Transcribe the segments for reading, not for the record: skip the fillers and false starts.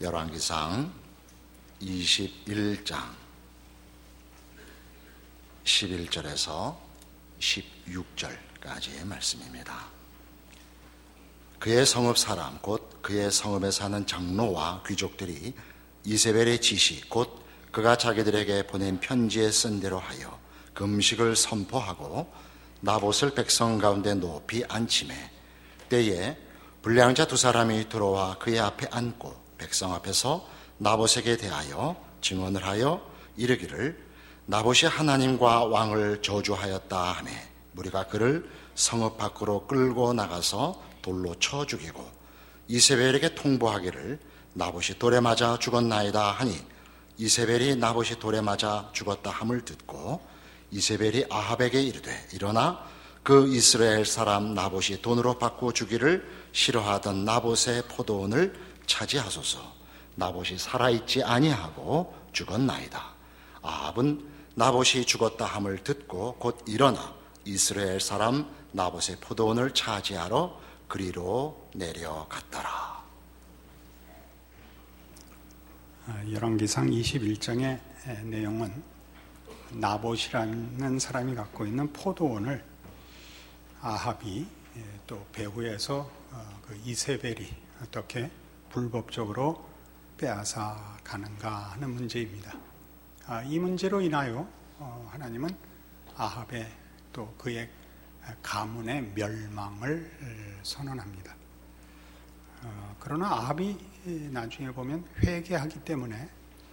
열왕기상 21장 11절에서 16절까지의 말씀입니다. 그의 성읍 사람 곧 그의 성읍에 사는 장로와 귀족들이 이세벨의 지시 곧 그가 자기들에게 보낸 편지에 쓴 대로 하여 금식을 선포하고 나봇을 백성 가운데 높이 앉히매 때에 불량자 두 사람이 들어와 그의 앞에 앉고 백성 앞에서 나봇에게 대하여 증언을 하여 이르기를 나봇이 하나님과 왕을 저주하였다 하매 무리가 그를 성읍 밖으로 끌고 나가서 돌로 쳐 죽이고 이세벨에게 통보하기를 나봇이 돌에 맞아 죽었나이다 하니 이세벨이 나봇이 돌에 맞아 죽었다 함을 듣고 이세벨이 아합에게 이르되 일어나 그 이스라엘 사람 나봇이 돈으로 받고 주기를 싫어하던 나봇의 포도원을 차지하소서. 나봇이 살아있지 아니하고 죽었나이다. 아합은 나봇이 죽었다 함을 듣고 곧 일어나 이스라엘 사람 나봇의 포도원을 차지하러 그리로 내려갔더라. 열왕기상 21장의 내용은 나봇이라는 사람이 갖고 있는 포도원을 아합이 또 배후에서 그 이세벨이 어떻게 불법적으로 빼앗아 가는가 하는 문제입니다. 이 문제로 인하여 하나님은 아합의 또 그의 가문의 멸망을 선언합니다. 그러나 아합이 나중에 보면 회개하기 때문에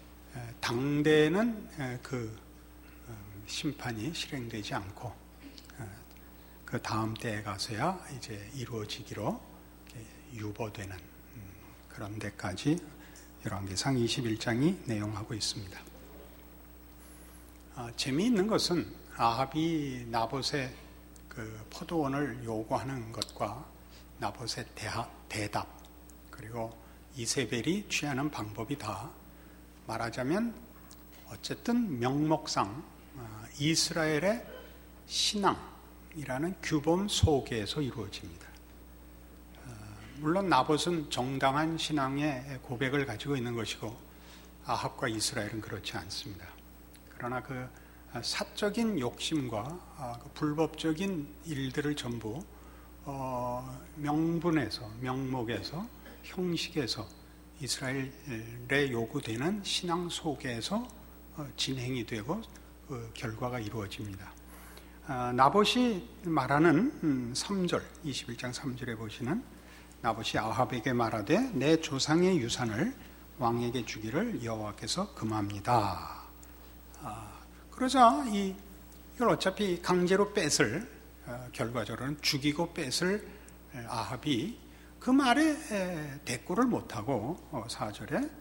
당대는 그 심판이 실행되지 않고 그 다음 때에 가서야 이제 이루어지기로 유보되는 그런 데까지 열왕기상 21장이 내용하고 있습니다. 재미있는 것은 아합이 나봇의 그 포도원을 요구하는 것과 나봇의 대답 그리고 이세벨이 취하는 방법이 다 말하자면 어쨌든 명목상 이스라엘의 신앙이라는 규범 속에서 이루어집니다. 물론 나봇은 정당한 신앙의 고백을 가지고 있는 것이고 아합과 이스라엘은 그렇지 않습니다. 그러나 그 사적인 욕심과 그 불법적인 일들을 전부 명분에서 명목에서 형식에서 이스라엘에 요구되는 신앙 속에서 진행이 되고 그 결과가 이루어집니다. 나봇이 말하는 3절 21장 3절에 보시는 나봇이 아합에게 말하되 내 조상의 유산을 왕에게 주기를 여호와께서 금합니다. 그러자 이걸 어차피 강제로 뺏을 결과적으로는 죽이고 뺏을 아합이 그 말에 대꾸를 못하고 4절에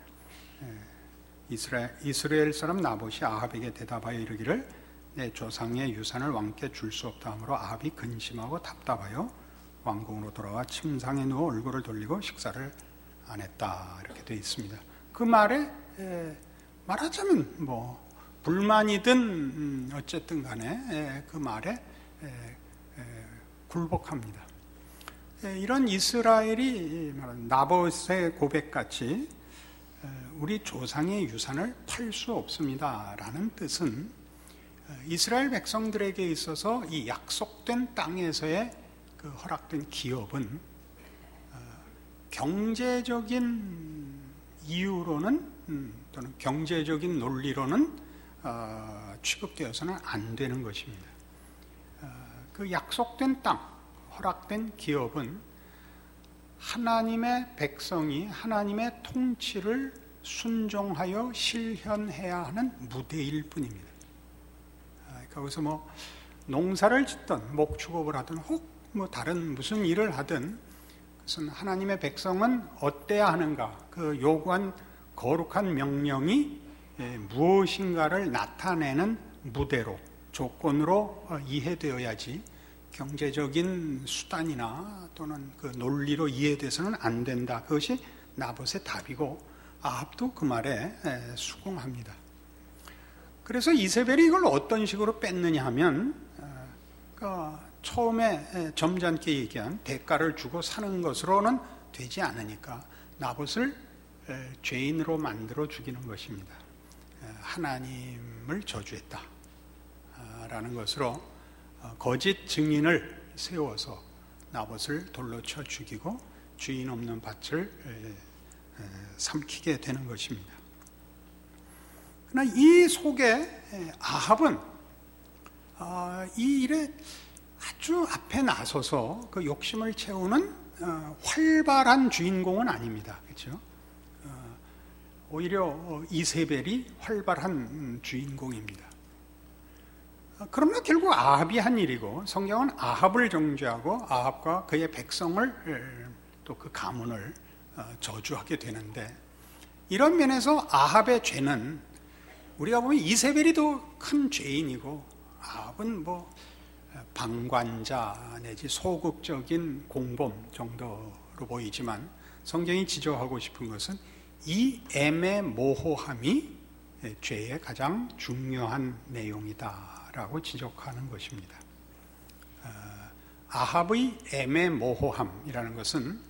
이스라엘 사람 나봇이 아합에게 대답하여 이르기를 내 조상의 유산을 왕께 줄 수 없다 하므로 아합이 근심하고 답답하여 왕궁으로 돌아와 침상에 누워 얼굴을 돌리고 식사를 안 했다 이렇게 되어 있습니다. 그 말에 말하자면 뭐 불만이든 어쨌든 간에 그 말에 굴복합니다. 이런 이스라엘이 말하는 나봇의 고백같이 우리 조상의 유산을 팔 수 없습니다 라는 뜻은 이스라엘 백성들에게 있어서 이 약속된 땅에서의 그 허락된 기업은 경제적인 이유로는 또는 경제적인 논리로는 취급되어서는 안 되는 것입니다. 그 약속된 땅, 허락된 기업은 하나님의 백성이 하나님의 통치를 순종하여 실현해야 하는 무대일 뿐입니다. 거기서 뭐 농사를 짓든 목축업을 하든 혹 뭐 다른 무슨 일을 하든 그것은 하나님의 백성은 어때야 하는가 그 요구한 거룩한 명령이 무엇인가를 나타내는 무대로 조건으로 이해되어야지 경제적인 수단이나 또는 그 논리로 이해돼서는 안 된다. 그것이 나봇의 답이고 아합도 그 말에 수긍합니다. 그래서 이세벨이 이걸 어떤 식으로 뺐느냐 하면 처음에 점잖게 얘기한 대가를 주고 사는 것으로는 되지 않으니까 나봇을 죄인으로 만들어 죽이는 것입니다. 하나님을 저주했다 라는 것으로 거짓 증인을 세워서 나봇을 돌로 쳐 죽이고 주인 없는 밭을 삼키게 되는 것입니다. 그러나 이 속에 아합은 이 일에 아주 앞에 나서서 그 욕심을 채우는 활발한 주인공은 아닙니다. 그렇죠? 오히려 이세벨이 활발한 주인공입니다. 그러나 결국 아합이 한 일이고 성경은 아합을 정죄하고 아합과 그의 백성을 또 그 가문을 저주하게 되는데, 이런 면에서 아합의 죄는 우리가 보면 이세벨이 더 큰 죄인이고 아합은 뭐 방관자 내지 소극적인 공범 정도로 보이지만, 성경이 지적하고 싶은 것은 이 애매모호함이 죄의 가장 중요한 내용이다라고 지적하는 것입니다. 아합의 애매모호함이라는 것은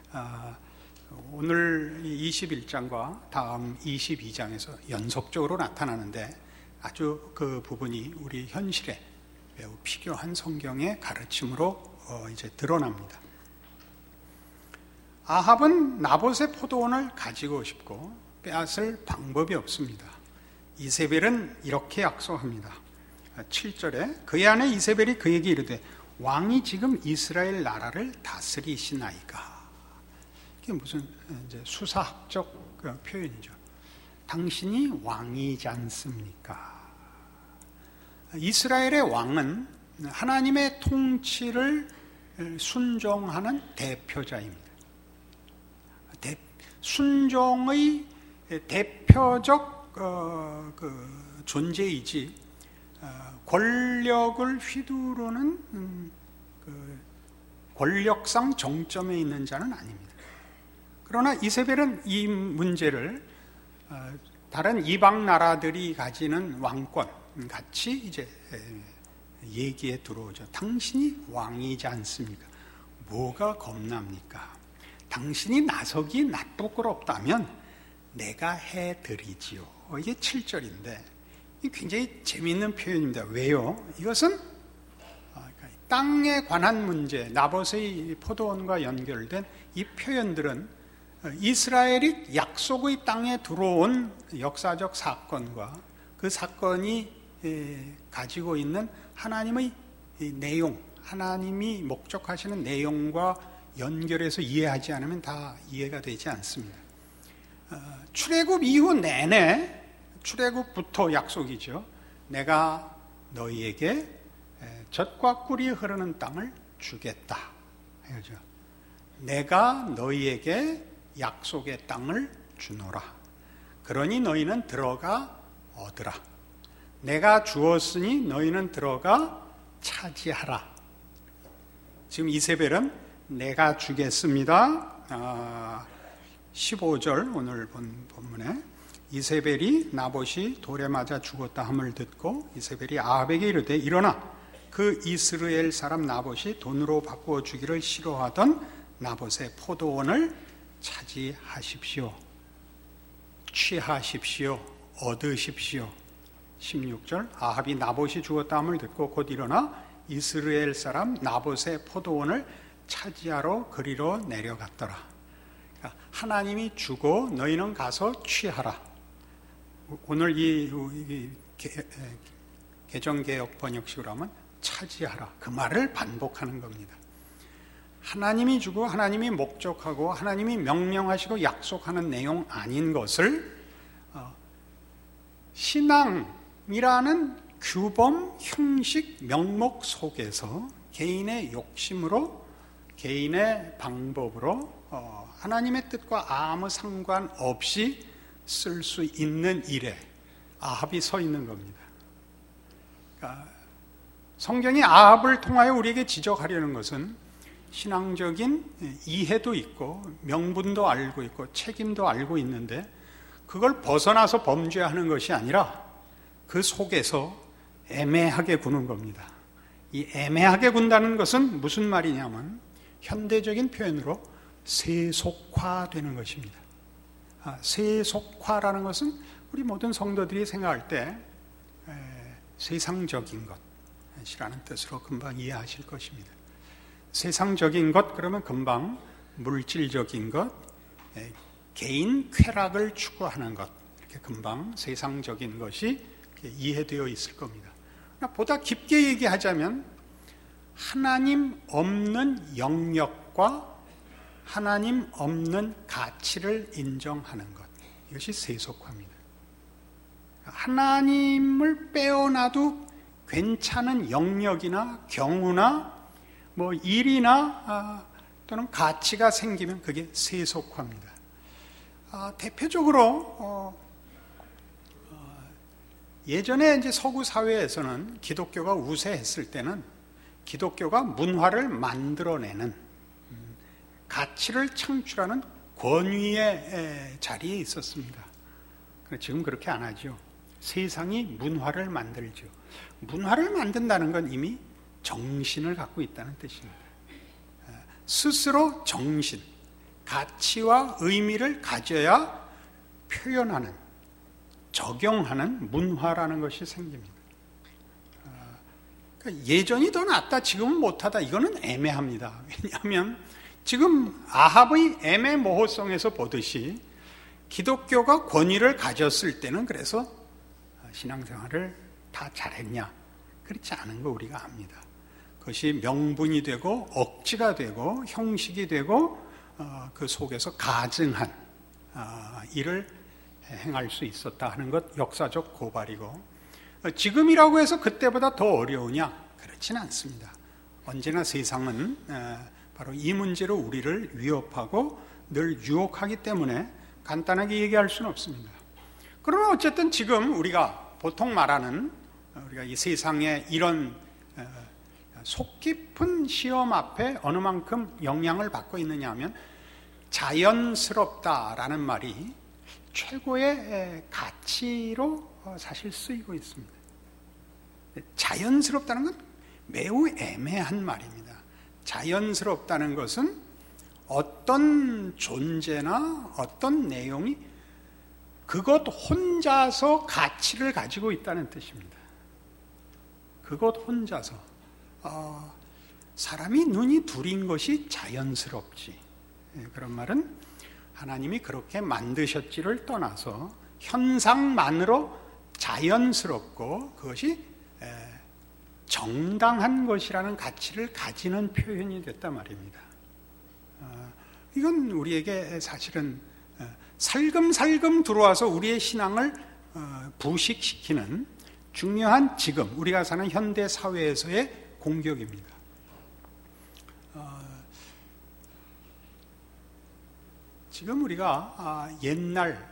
오늘 21장과 다음 22장에서 연속적으로 나타나는데, 아주 그 부분이 우리 현실에 매우 필요한 성경의 가르침으로 이제 드러납니다. 아합은 나봇의 포도원을 가지고 싶고 빼앗을 방법이 없습니다. 이세벨은 이렇게 약속합니다. 7절에 그의 아내 이세벨이 그에게 이르되 왕이 지금 이스라엘 나라를 다스리시나이까. 이게 무슨 이제 수사학적 표현이죠. 당신이 왕이지 않습니까? 이스라엘의 왕은 하나님의 통치를 순종하는 대표자입니다. 순종의 대표적 그 존재이지 권력을 휘두르는 그 권력상 정점에 있는 자는 아닙니다. 그러나 이세벨은 이 문제를 다른 이방 나라들이 가지는 왕권 같이 이제 얘기에 들어오죠. 당신이 왕이지 않습니까? 뭐가 겁납니까? 당신이 나서기 나쁘고럽다면 내가 해드리지요. 이게 7절인데 굉장히 재미있는 표현입니다. 왜요? 이것은 땅에 관한 문제, 나봇의 포도원과 연결된 이 표현들은 이스라엘이 약속의 땅에 들어온 역사적 사건과 그 사건이 가지고 있는 하나님의 내용, 하나님이 목적하시는 내용과 연결해서 이해하지 않으면 다 이해가 되지 않습니다. 출애굽 이후 내내, 출애굽부터 약속이죠. 내가 너희에게 젖과 꿀이 흐르는 땅을 주겠다. 그죠? 내가 너희에게 약속의 땅을 주노라. 그러니 너희는 들어가 얻으라. 내가 주었으니 너희는 들어가 차지하라. 지금 이세벨은 내가 주겠습니다. 15절 오늘 본 본문에 이세벨이 나봇이 돌에 맞아 죽었다 함을 듣고 이세벨이 아합에게 이르되 일어나 그 이스라엘 사람 나봇이 돈으로 바꾸어 주기를 싫어하던 나봇의 포도원을 차지하십시오. 취하십시오. 얻으십시오. 16절 아합이 나봇이 죽었다 함을 듣고 곧 일어나 이스라엘 사람 나봇의 포도원을 차지하러 그리로 내려갔더라. 그러니까 하나님이 주고 너희는 가서 취하라. 오늘 이 개정개혁 번역식으로 하면 차지하라. 그 말을 반복하는 겁니다. 하나님이 주고 하나님이 목적하고 하나님이 명령하시고 약속하는 내용 아닌 것을 신앙이라는 규범, 형식, 명목 속에서 개인의 욕심으로, 개인의 방법으로 하나님의 뜻과 아무 상관없이 쓸 수 있는 일에 아합이 서 있는 겁니다. 그러니까 성경이 아합을 통하여 우리에게 지적하려는 것은 신앙적인 이해도 있고 명분도 알고 있고 책임도 알고 있는데 그걸 벗어나서 범죄하는 것이 아니라 그 속에서 애매하게 구는 겁니다. 이 애매하게 군다는 것은 무슨 말이냐면 현대적인 표현으로 세속화되는 것입니다. 세속화라는 것은 우리 모든 성도들이 생각할 때 세상적인 것이라는 뜻으로 금방 이해하실 것입니다. 세상적인 것 그러면 금방 물질적인 것, 개인 쾌락을 추구하는 것, 이렇게 금방 세상적인 것이 이해되어 있을 겁니다. 보다 깊게 얘기하자면 하나님 없는 영역과 하나님 없는 가치를 인정하는 것, 이것이 세속화입니다. 하나님을 빼어놔도 괜찮은 영역이나 경우나 뭐 일이나 또는 가치가 생기면 그게 세속화입니다. 대표적으로 예전에 이제 서구 사회에서는 기독교가 우세했을 때는 기독교가 문화를 만들어내는 가치를 창출하는 권위의 자리에 있었습니다. 지금 그렇게 안 하죠. 세상이 문화를 만들죠. 문화를 만든다는 건 이미 정신을 갖고 있다는 뜻입니다. 스스로 정신, 가치와 의미를 가져야 표현하는, 적용하는 문화라는 것이 생깁니다. 그러니까 예전이 더 낫다, 지금은 못하다, 이거는 애매합니다. 왜냐하면 지금 아합의 애매모호성에서 보듯이 기독교가 권위를 가졌을 때는 그래서 신앙생활을 다 잘했냐? 그렇지 않은 거 우리가 압니다. 그것이 명분이 되고 억지가 되고 형식이 되고 그 속에서 가증한 일을 행할 수 있었다 하는 것 역사적 고발이고, 지금이라고 해서 그때보다 더 어려우냐? 그렇지는 않습니다. 언제나 세상은 바로 이 문제로 우리를 위협하고 늘 유혹하기 때문에 간단하게 얘기할 수는 없습니다. 그러나 어쨌든 지금 우리가 보통 말하는 우리가 이 세상에 이런 속 깊은 시험 앞에 어느 만큼 영향을 받고 있느냐 하면 자연스럽다라는 말이 최고의 가치로 사실 쓰이고 있습니다. 자연스럽다는 건 매우 애매한 말입니다. 자연스럽다는 것은 어떤 존재나 어떤 내용이 그것 혼자서 가치를 가지고 있다는 뜻입니다. 그것 혼자서 사람이 눈이 둘인 것이 자연스럽지, 그런 말은 하나님이 그렇게 만드셨지를 떠나서 현상만으로 자연스럽고 그것이 정당한 것이라는 가치를 가지는 표현이 됐단 말입니다. 이건 우리에게 사실은 살금살금 들어와서 우리의 신앙을 부식시키는 중요한 지금 우리가 사는 현대 사회에서의 공격입니다. 지금 우리가 옛날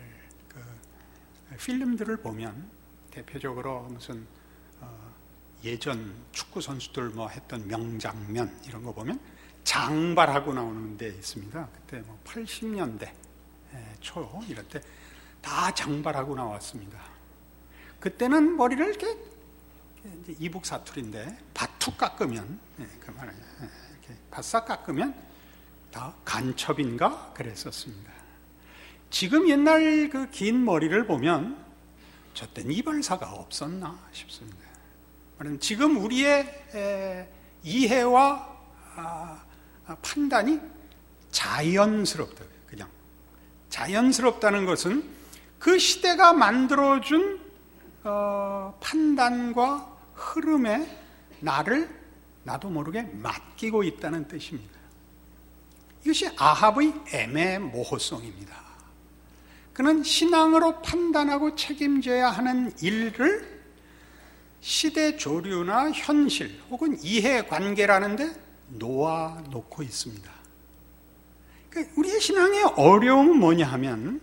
필름들을 보면 대표적으로 무슨 예전 축구 선수들 뭐 했던 명장면 이런 거 보면 장발하고 나오는 데 있습니다. 그때 뭐 80년대 초 이럴 때 다 장발하고 나왔습니다. 그때는 머리를 이렇게 이제 이북 사투리인데 바툭 깎으면 이렇게 바싹 깎으면 다 간첩인가 그랬었습니다. 지금 옛날 그 긴 머리를 보면 저 때는 이발사가 없었나 싶습니다. 말하자면 지금 우리의 이해와 판단이 자연스럽다. 그냥 자연스럽다는 것은 그 시대가 만들어준 판단과 흐름에 나도 모르게 맡기고 있다는 뜻입니다. 이것이 아합의 애매모호성입니다. 그는 신앙으로 판단하고 책임져야 하는 일을 시대 조류나 현실 혹은 이해관계라는 데 놓아놓고 있습니다. 그러니까 우리의 신앙의 어려움은 뭐냐 하면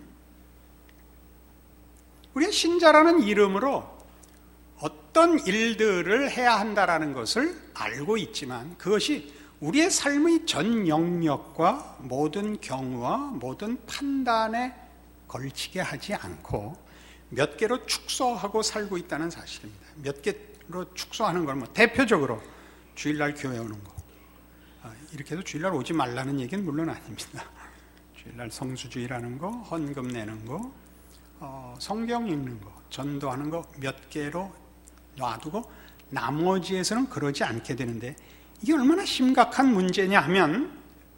우리의 신자라는 이름으로 어떤 일들을 해야 한다라는 것을 알고 있지만 그것이 우리의 삶의 전 영역과 모든 경우와 모든 판단에 걸치게 하지 않고 몇 개로 축소하고 살고 있다는 사실입니다. 몇 개로 축소하는 건 뭐 대표적으로 주일날 교회 오는 거. 이렇게 해서 주일날 오지 말라는 얘기는 물론 아닙니다. 주일날 성수주의라는 거, 헌금 내는 거, 성경 읽는 거, 전도하는 거 몇 개로 놔두고 나머지에서는 그러지 않게 되는데, 이게 얼마나 심각한 문제냐 하면,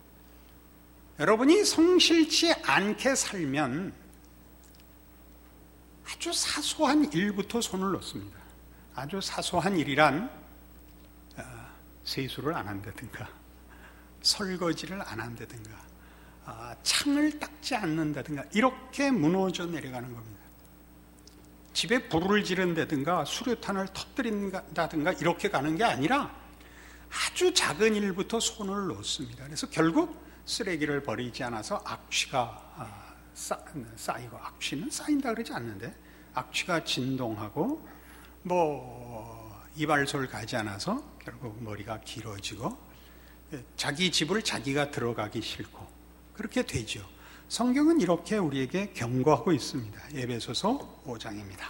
여러분이 성실치 않게 살면 아주 사소한 일부터 손을 놓습니다. 아주 사소한 일이란 세수를 안 한다든가, 설거지를 안 한다든가, 창을 닦지 않는다든가, 이렇게 무너져 내려가는 겁니다. 집에 불을 지른다든가 수류탄을 터뜨린다든가 이렇게 가는 게 아니라 아주 작은 일부터 손을 놓습니다. 그래서 결국 쓰레기를 버리지 않아서 악취가 쌓이고, 악취는 쌓인다 그러지 않는데 악취가 진동하고, 이발소를 가지 않아서 결국 머리가 길어지고, 자기 집을 자기가 들어가기 싫고 그렇게 되죠. 성경은 이렇게 우리에게 경고하고 있습니다. 에베소서 5장입니다.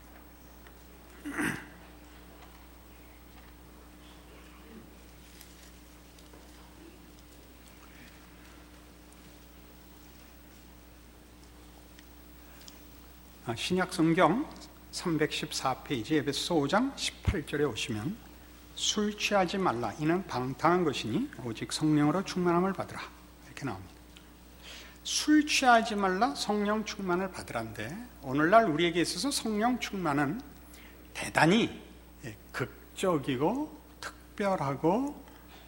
신약 성경 314페이지 에베소서 5장 18절에 오시면, 술 취하지 말라, 이는 방탕한 것이니 오직 성령으로 충만함을 받으라, 이렇게 나옵니다. 술 취하지 말라, 성령 충만을 받으란데, 오늘날 우리에게 있어서 성령 충만은 대단히 극적이고 특별하고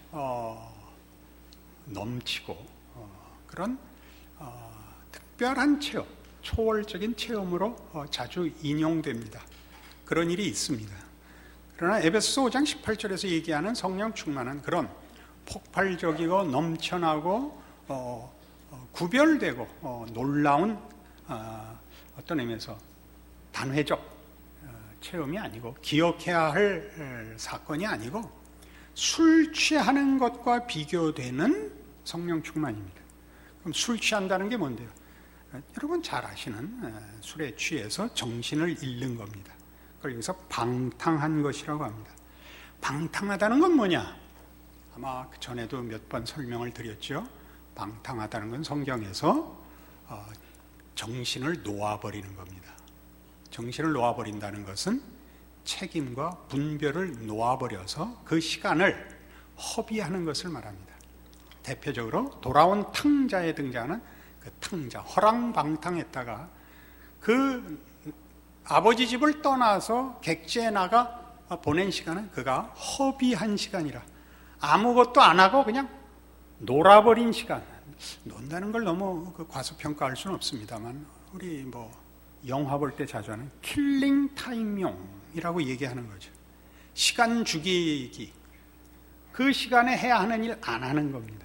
넘치고 그런 특별한 체험, 초월적인 체험으로 자주 인용됩니다. 그런 일이 있습니다. 그러나 에베소서 5장 18절에서 얘기하는 성령 충만은 그런 폭발적이고 넘쳐나고 구별되고 놀라운 어떤 의미에서 단회적 체험이 아니고, 기억해야 할 사건이 아니고, 술 취하는 것과 비교되는 성령 충만입니다. 그럼 술 취한다는 게 뭔데요? 여러분 잘 아시는 술에 취해서 정신을 잃는 겁니다. 그걸 여기서 방탕한 것이라고 합니다. 방탕하다는 건 뭐냐? 아마 그 전에도 몇 번 설명을 드렸죠. 방탕하다는 건 성경에서 정신을 놓아버리는 겁니다. 정신을 놓아버린다는 것은 책임과 분별을 놓아버려서 그 시간을 허비하는 것을 말합니다. 대표적으로 돌아온 탕자에 등장하는 그 탕자, 허랑방탕했다가 그 아버지 집을 떠나서 객지에 나가 보낸 시간은 그가 허비한 시간이라, 아무것도 안 하고 그냥 놀아버린 시간. 논다는 걸 너무 과소평가할 수는 없습니다만, 우리 영화 볼 때 자주 하는 킬링 타임용이라고 얘기하는 거죠. 시간 죽이기. 그 시간에 해야 하는 일 안 하는 겁니다.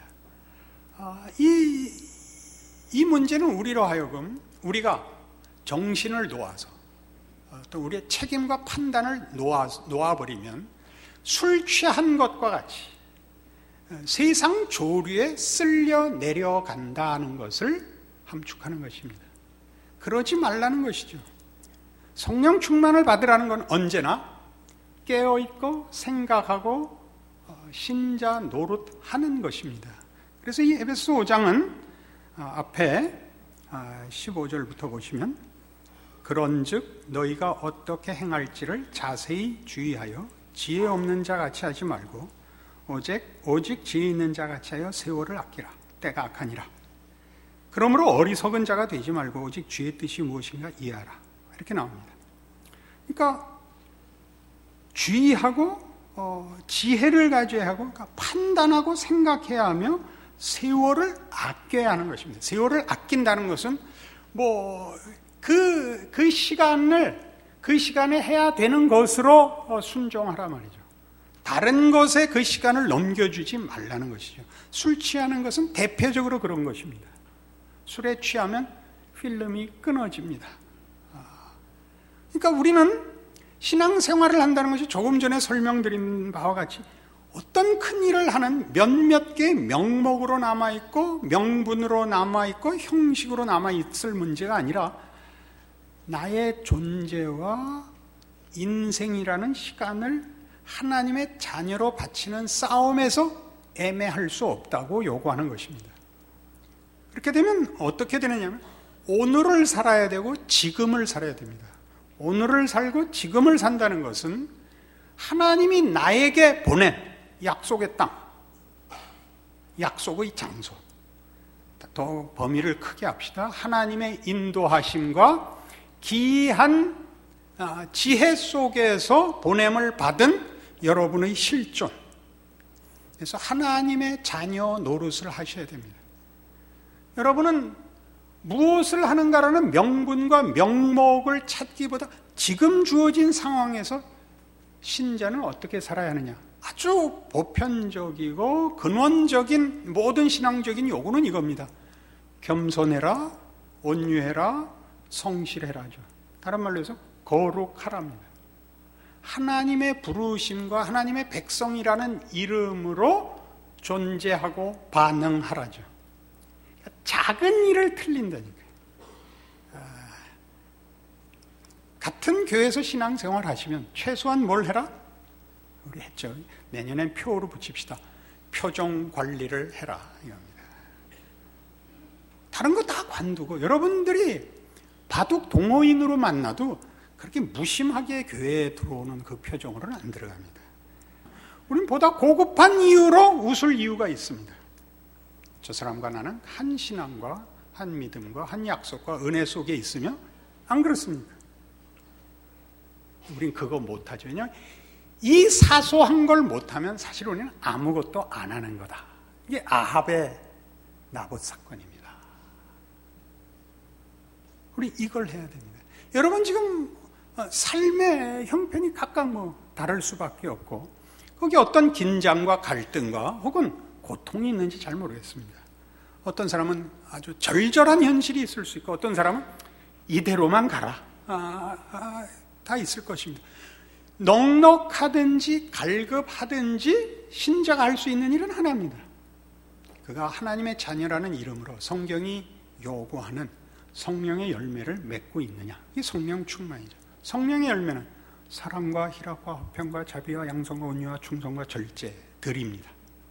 이 문제는 우리로 하여금 우리가 정신을 놓아서 또 우리의 책임과 판단을 놓아버리면 술 취한 것과 같이 세상 조류에 쓸려 내려간다는 것을 함축하는 것입니다. 그러지 말라는 것이죠. 성령 충만을 받으라는 건 언제나 깨어있고 생각하고 신자 노릇하는 것입니다. 그래서 이 에베소 5장은 앞에 15절부터 보시면, 그런즉 너희가 어떻게 행할지를 자세히 주의하여 지혜 없는 자 같이 하지 말고 오직 지혜 있는 자 같이 하여 세월을 아끼라. 때가 악하니라. 그러므로 어리석은 자가 되지 말고 오직 주의 뜻이 무엇인가 이해하라. 이렇게 나옵니다. 그러니까 주의하고 지혜를 가져야 하고, 그러니까 판단하고 생각해야 하며 세월을 아껴야 하는 것입니다. 세월을 아낀다는 것은 그 시간에 해야 되는 것으로 순종하라 말이죠. 다른 것에 그 시간을 넘겨주지 말라는 것이죠. 술 취하는 것은 대표적으로 그런 것입니다. 술에 취하면 필름이 끊어집니다. 그러니까 우리는 신앙생활을 한다는 것이 조금 전에 설명드린 바와 같이 어떤 큰 일을 하는 몇몇 개의 명목으로 남아있고 명분으로 남아있고 형식으로 남아있을 문제가 아니라, 나의 존재와 인생이라는 시간을 하나님의 자녀로 바치는 싸움에서 애매할 수 없다고 요구하는 것입니다. 그렇게 되면 어떻게 되느냐면 오늘을 살아야 되고 지금을 살아야 됩니다. 오늘을 살고 지금을 산다는 것은 하나님이 나에게 보낸 약속의 땅, 약속의 장소, 더 범위를 크게 합시다. 하나님의 인도하심과 기이한 지혜 속에서 보냄을 받은 여러분의 실존. 그래서 하나님의 자녀 노릇을 하셔야 됩니다. 여러분은 무엇을 하는가라는 명분과 명목을 찾기보다 지금 주어진 상황에서 신자는 어떻게 살아야 하느냐. 아주 보편적이고 근원적인 모든 신앙적인 요구는 이겁니다. 겸손해라, 온유해라, 성실해라죠. 다른 말로 해서 거룩하랍니다. 하나님의 부르심과 하나님의 백성이라는 이름으로 존재하고 반응하라죠. 작은 일을 틀린다니까요. 같은 교회에서 신앙생활 하시면 최소한 뭘 해라? 우리 했죠. 내년엔 표로 붙입시다. 표정 관리를 해라 이겁니다. 다른 거 다 관두고 여러분들이 바둑 동호인으로 만나도 그렇게 무심하게 교회에 들어오는 그 표정으로는 안 들어갑니다. 우리는 보다 고급한 이유로 웃을 이유가 있습니다. 저 사람과 나는 한 신앙과 한 믿음과 한 약속과 은혜 속에 있으며 안 그렇습니까? 우린 그거 못하죠. 왜냐하면 이 사소한 걸 못하면 사실 우리는 아무것도 안 하는 거다. 이게 아합의 나봇 사건입니다. 우리 이걸 해야 됩니다. 여러분 지금 삶의 형편이 각각 다를 수밖에 없고 거기 어떤 긴장과 갈등과 혹은 고통이 있는지 잘 모르겠습니다. 어떤 사람은 아주 절절한 현실이 있을 수 있고 어떤 사람은 이대로만 가라. 다 있을 것입니다. 넉넉하든지 갈급하든지 신자가 할 수 있는 일은 하나입니다. 그가 하나님의 자녀라는 이름으로 성경이 요구하는 성령의 열매를 맺고 있느냐. 이게 성령 충만이죠. 성령의 열매는 사랑과 희락과 화평과 자비와 양성과 온유와 충성과 절제들입니다.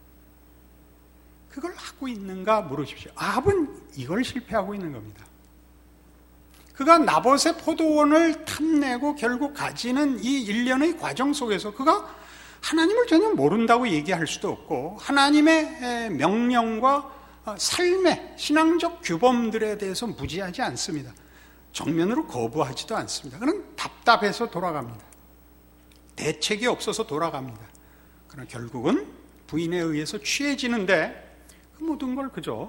그걸 하고 있는가 물으십시오. 아합은 이걸 실패하고 있는 겁니다. 그가 나봇의 포도원을 탐내고 결국 가지는 이 일련의 과정 속에서 그가 하나님을 전혀 모른다고 얘기할 수도 없고 하나님의 명령과 삶의 신앙적 규범들에 대해서 무지하지 않습니다. 정면으로 거부하지도 않습니다. 그는 답답해서 돌아갑니다. 대책이 없어서 돌아갑니다. 그러나 결국은 부인에 의해서 취해지는데 그 모든 걸 그저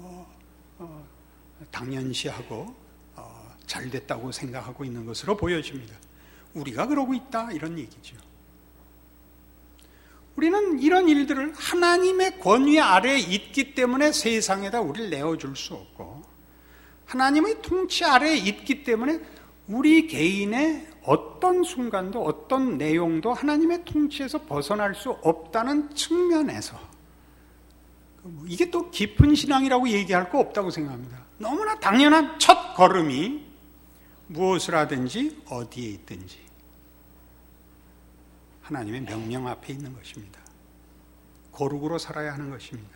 당연시하고 잘 됐다고 생각하고 있는 것으로 보여집니다. 우리가 그러고 있다 이런 얘기죠. 우리는 이런 일들을 하나님의 권위 아래에 있기 때문에 세상에다 우리를 내어줄 수 없고 하나님의 통치 아래에 있기 때문에 우리 개인의 어떤 순간도 어떤 내용도 하나님의 통치에서 벗어날 수 없다는 측면에서 이게 또 깊은 신앙이라고 얘기할 거 없다고 생각합니다. 너무나 당연한 첫 걸음이 무엇을 하든지 어디에 있든지 하나님의 명령 앞에 있는 것입니다. 거룩으로 살아야 하는 것입니다.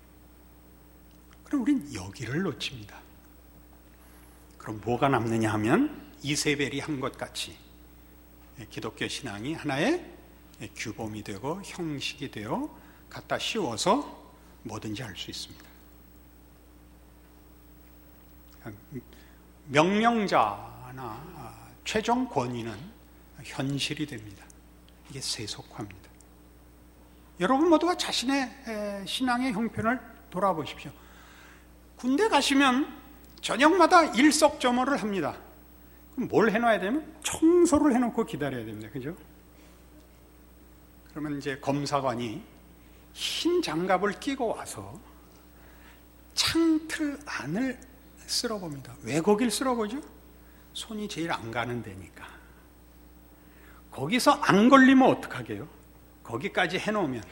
그럼 우린 여기를 놓칩니다. 그럼 뭐가 남느냐 하면 이세벨이 한 것 같이 기독교 신앙이 하나의 규범이 되고 형식이 되어 갖다 씌워서 뭐든지 할 수 있습니다. 명령자나 최종 권위는 현실이 됩니다. 이게 세속화입니다. 여러분 모두가 자신의 신앙의 형편을 돌아보십시오. 군대 가시면 저녁마다 일석점호를 합니다. 그럼 뭘 해놔야 되면 청소를 해놓고 기다려야 됩니다. 그죠? 그러면 이제 검사관이 흰 장갑을 끼고 와서 창틀 안을 쓸어봅니다. 왜 거길 쓸어보죠? 손이 제일 안 가는 데니까. 거기서 안 걸리면 어떡하게요? 거기까지 해놓으면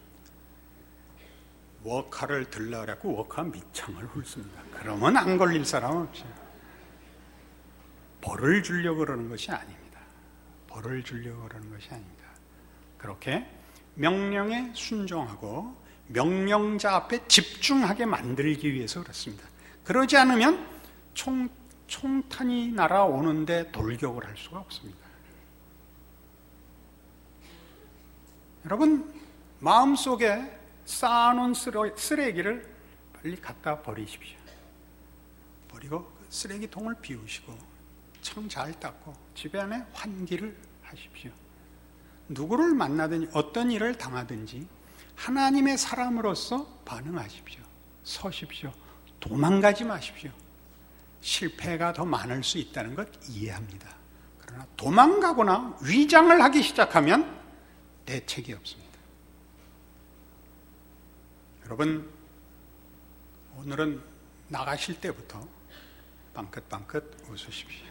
워카를 들라고 워카 밑창을 훑습니다. 그러면 안 걸릴 사람은 없어요. 벌을 주려고 그러는 것이 아닙니다. 벌을 주려고 그러는 것이 아닙니다. 그렇게 명령에 순종하고 명령자 앞에 집중하게 만들기 위해서 그렇습니다. 그러지 않으면 총탄이 날아오는데 돌격을 할 수가 없습니다. 여러분, 마음속에 쌓아놓은 쓰레기를 빨리 갖다 버리십시오. 버리고 쓰레기통을 비우시고 창 잘 닦고 집에 안에 환기를 하십시오. 누구를 만나든지 어떤 일을 당하든지 하나님의 사람으로서 반응하십시오. 서십시오. 도망가지 마십시오. 실패가 더 많을 수 있다는 것 이해합니다. 그러나 도망가거나 위장을 하기 시작하면 대책이 없습니다. 여러분, 오늘은 나가실 때부터 빵긋빵긋 웃으십시오.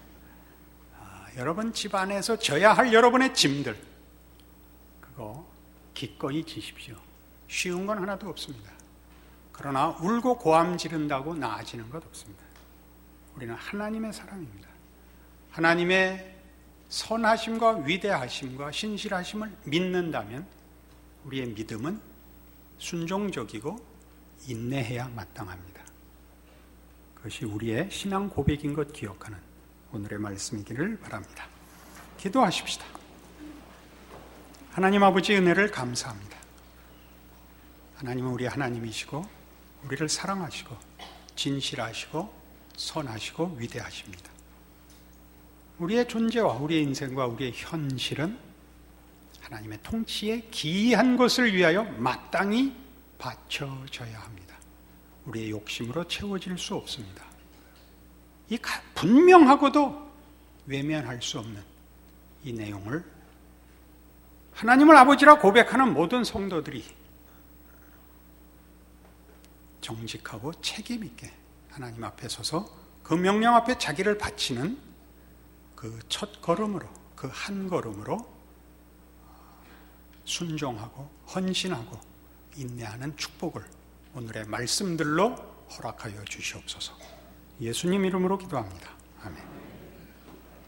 여러분 집 안에서 져야 할 여러분의 짐들, 그거 기꺼이 지십시오. 쉬운 건 하나도 없습니다. 그러나 울고 고함 지른다고 나아지는 것 없습니다. 우리는 하나님의 사람입니다. 하나님의 선하심과 위대하심과 신실하심을 믿는다면 우리의 믿음은 순종적이고 인내해야 마땅합니다. 그것이 우리의 신앙 고백인 것 기억하는 오늘의 말씀이기를 바랍니다. 기도하십시다. 하나님 아버지 은혜를 감사합니다. 하나님은 우리 하나님이시고 우리를 사랑하시고 진실하시고 선하시고 위대하십니다. 우리의 존재와 우리의 인생과 우리의 현실은 하나님의 통치에 기이한 것을 위하여 마땅히 바쳐져야 합니다. 우리의 욕심으로 채워질 수 없습니다. 이 분명하고도 외면할 수 없는 이 내용을 하나님을 아버지라 고백하는 모든 성도들이 정직하고 책임 있게 하나님 앞에 서서 그 명령 앞에 자기를 바치는 그 첫 걸음으로, 그 한 걸음으로 순종하고 헌신하고 인내하는 축복을 오늘의 말씀들로 허락하여 주시옵소서. 예수님 이름으로 기도합니다. 아멘.